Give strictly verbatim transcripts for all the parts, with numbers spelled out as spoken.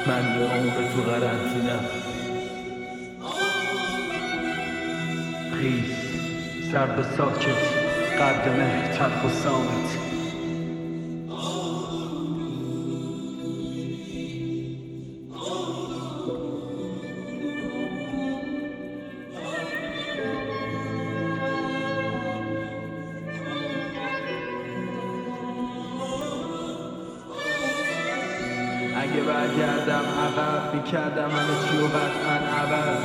من یه عمر تو قرنطینه‌ام. خیز سرد و ساکت، قدر مهر تلخ و صامت. اگه برگردم عقب میکردم همه چی و قطعاً عوض.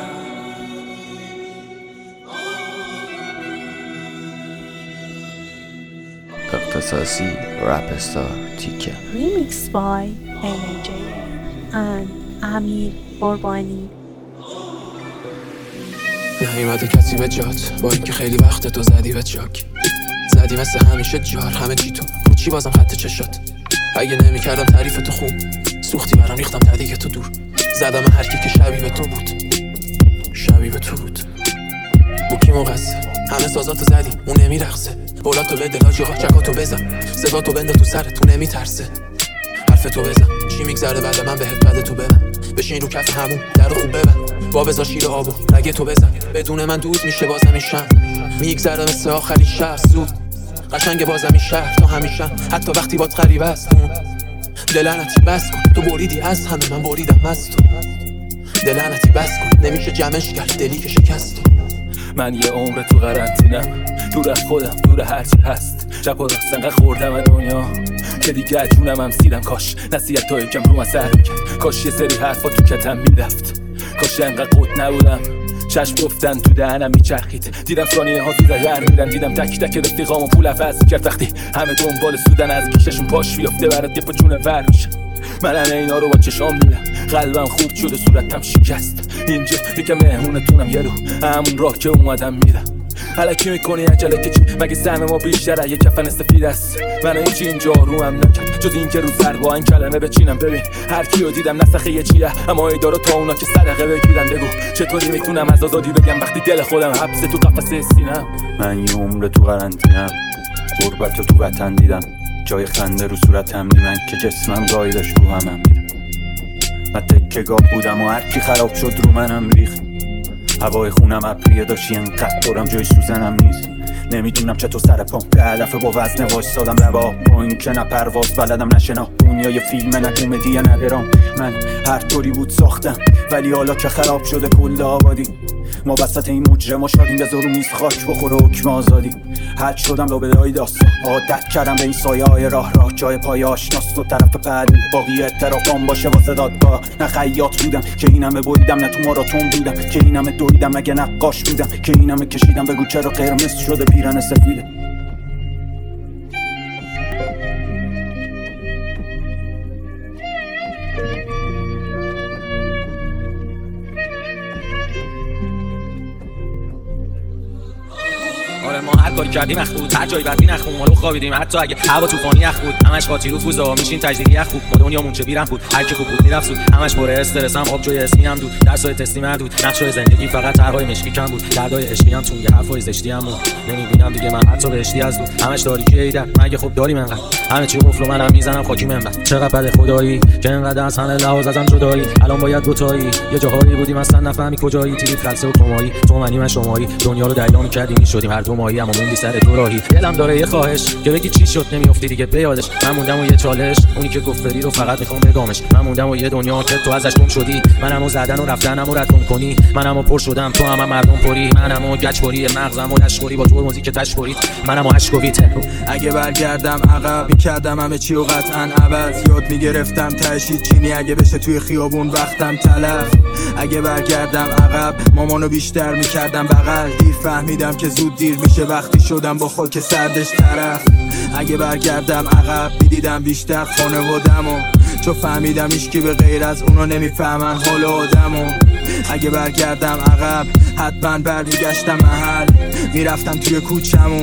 اختصاصی رپ استار تیکه Remix by ام ای جی and امیر قربانی. نیومده کسی به جات با اینکه خیلی وقت تو زدی به چاک، زدی مثل همیشه جار همه چی تو رو چی بازم خط چشات. اگه نمیکردم تعریف تو خوب سوختی برام ریختم تدیگه تو دور، زدم هر کی که شبیه به تو بود شبیه به تو بود. بوکی مقصر همه سازاتو زدی اون نمیرقصه، بولاتو بده لاجی ها چکاتو بزن، صداتو بنده تو سرت تو نمیترسه، حرف تو بزن چی میگذره بعد من بهت بده تو ببن، بشین رو کف همون در خوب ببن، با بزا شیر آبو رگه تو بزن، بدون من دود میشه بازم این شم، میگذره مثل آخرین شهر زود قشنگ بازم این شهر تا همیشم، حتی وقتی باد غریبه است. دلعنتی بس کن تو بریدی از همه من بریدم از تو، دلعنتی بس کن نمیشه جمعش کرد دلی که شکست تو. من یه عمر تو قرنطینه‌ام، دور از خودم دور هرچی هست، شب و راست انقدر خوردم از دنیا که دیگه جونم هم سیرم. کاش نصیحت تو یکم رو من سر میکرد، کاش یه سری حرفا تو کتم میرفت، کاش انقدر قط نبودم چشم گفتن تو دهنم میچرخید، دیدم ثانیه ها تو در میرن، دیدم تک تک رفیقامو پول عوض کرد، وقتی همه دنبال سودن از گیششون پاش بیافته برات یه پا ور میشه. منم اینا رو با چشام دیدم، قلبم خورد شد و صورتم شکست، اینجا یکم مهمونتونم یه رو همون راه که اومدم میرم. الکی میکنی عجله که چی؟ مگه سهم ما بیشتره یه کفن سفید است، من هیچی اینجا رو هم نکرد جز این که رو سر با این کلمه بچینم. ببین هر کیو دیدم نسخه یه چیه، اما ایدارو تا اونا که صدقه بگیرن. بگو چطوری میتونم از آزادی بگم وقتی دل خودم حبسه تو قفسه سینم. من یه عمر تو قرنطینه‌ام، غربت تو وطن دیدم، جای خنده رو صورتم دی من که جسمم گاهی داشت رو همم دیدم. من تکه گاب بودم و هر کی خراب شد رو منم ریخت، هوای خونم ابریه داشتی انقدر دورم جای سوزنم نیست. نمیدونم چطور سر پام به علف با وزنه وایستادم روا، با این که نه پرواز بلدم نه شنا، دنیا یه فیلم نه کمدی نه درام. من هر طوری بود ساختم ولی حالا که خراب شده کل آبادی، ما وسط این مجرم شادیم بذار رو میز خاک بخوره حکم آزادی. حد شدم لابلای داستان، عادت کردم به این سایه های راه راه، جای پای آشناست و طرف پهلو باقی اعترافام باشه واسه دادگاه. نه خیاط بودم که این همه بریدم، نه تو ماراتون بودم که این همه دویدم، مگه نقاش بودم که این همه کشیدم. بگو چرا قرمز شده پیرن سفیده. آره ما هر کاری کردیم اخ بود، هر جایی بدی نخون ما رو خوابیدیم، حتی اگه هوا طوفانی اخ بود همش قاطی رو فوزا میشین تجدیدی اخ بود. ما دنیامون چه بیرم بود، هر کی خوب بود میرفت سود، همش پر استرس هم آب جوی اسمی هم دود، درسای تستی مردود، نقشای زندگی فقط طرحای مشکی کم بود، دردای عشقی هم چون یه حرفای زشتی هم بود. نمیبینم دیگه من حتی بهشتی از دود، همش تاریکی ایدر مگه خب داریم انقدر، همه چی قفل و منم میزنم خاکی منبر. چقدر بد خدایی که انقدر از همه لحاظ ازم جدایی، الان باید دوتایی یه جاهایی بودیم اصلا نفهمی کجایی، تیریت خلسه و کمایی تو منی من شمایی، دنیا رو دریا می‌کردیم می‌شدیم هر دو ماهی، اما موندی سر تو راهی. دلم داره یه خواهش که بگی چی شد نمیافتی دیگه به یادش، من موندم و یه چالش اونی که گفت بری رو فقط میخوام بگامش، من موندم و یه دنیا که تو ازش گم شدی، منمو زدن و رفتنمو رد کنی، منمو پر شدم تو هم, هم مردم پری، منمو گچبری مغزمو لشخوری با تو موزیک تشخوری، منمو اشکویت. اگه برگردم عقب میکردم همه چی و قطعا عوض، یاد میگرفتم تشید چینی اگه بشه توی خیابون وقتم تلف. اگه برگردم عقب مامانو بیشتر میکردم بغل، دیر فهمیدم که زود دیر میشه وقتی شدم با خاک سردش طرف. اگه برگردم عقب میدیدم بیشتر خانوادمو، چون فهمیدم هیچکی به غیر از اونا نمیفهمن حال آدمو. اگه برگردم عقب حتما برمیگشتم محل، میرفتم توی کوچمون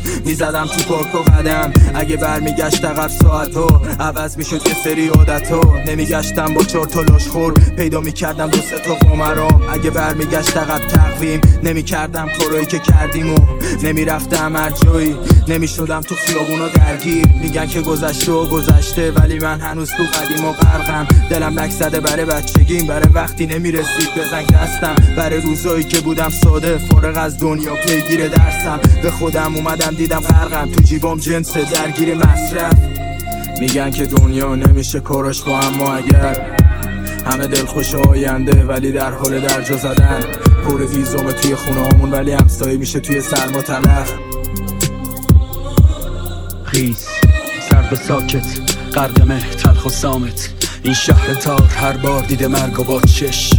میزدم تو پارک و قدم. اگه برمیگشت عقب ساعتو عوض میشد یه سری عادتو. نمیگشتم با چهار تا لاشخور، پیدا میکردم دو سه تا قمرام. اگه برمیگشت عقب تقویم نمیکردم کارایی که کردیم و نمیرفتم هر جایی. نمیشدم تو خیابونا درگیر. میگن که گذشته و گذشته، ولی من هنوز تو قدیم و غرقم. دلم لک زده برای بچگیم، برای وقتی نمیرسید بزنگ دستم، برای روزایی که بودم ساده فارغ از دنیا پیگیر درسم. به خودم اومدم دیدم غرقم، تو جیبام جنس درگیر مصرف. میگن که دنیا نمیشه کارش با، اما اگر همه دلخوش آینده ولی در حال درجا زدن. پر ویزومه توی خونه همون ولی همسایه میشه توی سرما تلخ. خیز سرد و ساکت، غرق مه تلخ و سامت. این شهر تار هر بار دیده مرگ و با چش.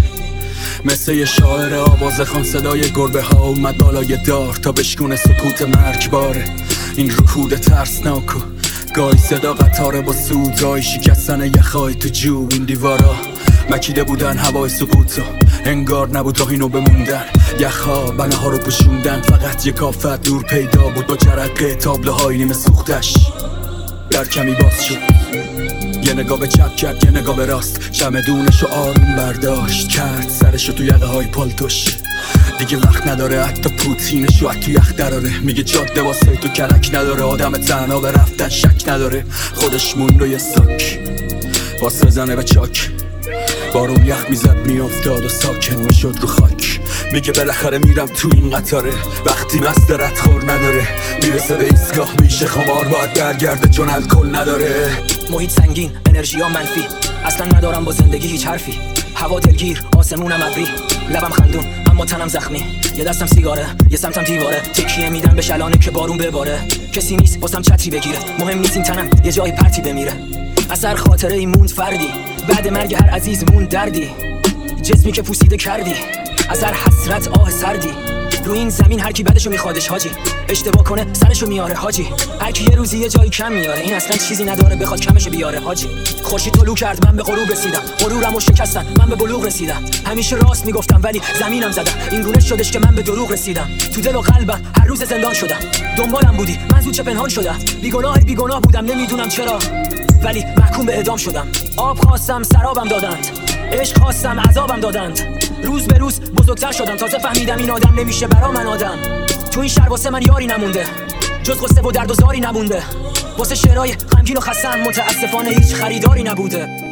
مثل یه شاعر آواز خان صدای گربه ها اومد بالای دار تا بشکونه سکوت مرگباره. این رکود ترسناک و گاهی صدا قطاره با سوزای شکستن یخای تو جو. این دیوارا مکیده بودن هوای سکوتو، انگار نبود راهی نو بموندن. یخها بنه ها رو پوشوندن، فقط یک آفت دور پیدا بود با جرقه تابلوهای نیمه سوختش. در کمی باز شد، یه نگاه به چپ کرد یه نگاه به راست. چمدونشو آروم برداشت کرد سرشو تو یقه های پالتوش. دیگه وقت نداره حتی پوتینشو از تو یخ دراره. میگه جاده واسه تو کلک نداره، آدم تنها به رفتن شک نداره. خودش موند و یه ساک واسه زنه به چاک. بارون یخ میزد میافتاد و ساکن میشد رو خاک. میگه بالاخره میرم تو این قطاره، وقتی مست ردخور نداره. میرسه به ایستگاه میشه خمار، باید برگرده چون الکل نداره. محیط سنگین، انرژی ها منفی، اصلا ندارم با زندگی هیچ حرفی. هوا دلگیر، آسمونم ابری، لبم خندون اما تنم زخمی. یه دستم سیگاره، یه سمتم دیواره. تکیه میدم به شلانه که بارون بباره. کسی نیست واسم چتری بگیره، مهم نیست این تنم یه جای پرتی بمیره. اثر خاطره ای موند فردی، بعد مرگ هر عزیز موند دردی. جسمی که پوسیده کردی، اثر حسرت آه سردی. رو این زمین هر کی بعدشو میخوادش حاجی، اشتباه کنه سرشو میاره حاجی. هر کی یه روزی یه جایی کم میاره، این اصلا چیزی نداره بخواد کمش بیاره حاجی. خورشید طلوع کرد من به غروب رسیدم، غرورمو شکستن من به بلوغ رسیدم. همیشه راست میگفتم ولی زمینم زدم، این گونه شدش که من به دروغ رسیدم. تو دل و قلبم هر روز زندان شدم، دنبالم بودی من زود چه پنهان شدم. بیگناه بیگناه بودم نمیدونم چرا، ولی محکوم به اعدام شدم. آب خواستم سرابم دادند، عشق خواستم عذابم دادند. روز به روز بزرگتر شدم، تازه فهمیدم این آدم نمیشه برا من آدم. تو این شهر واسه من یاری نمونده، جز قصه و درد و زاری نمونده. واسه شعرهای غمگین و خستم متاسفانه هیچ خریداری نبوده.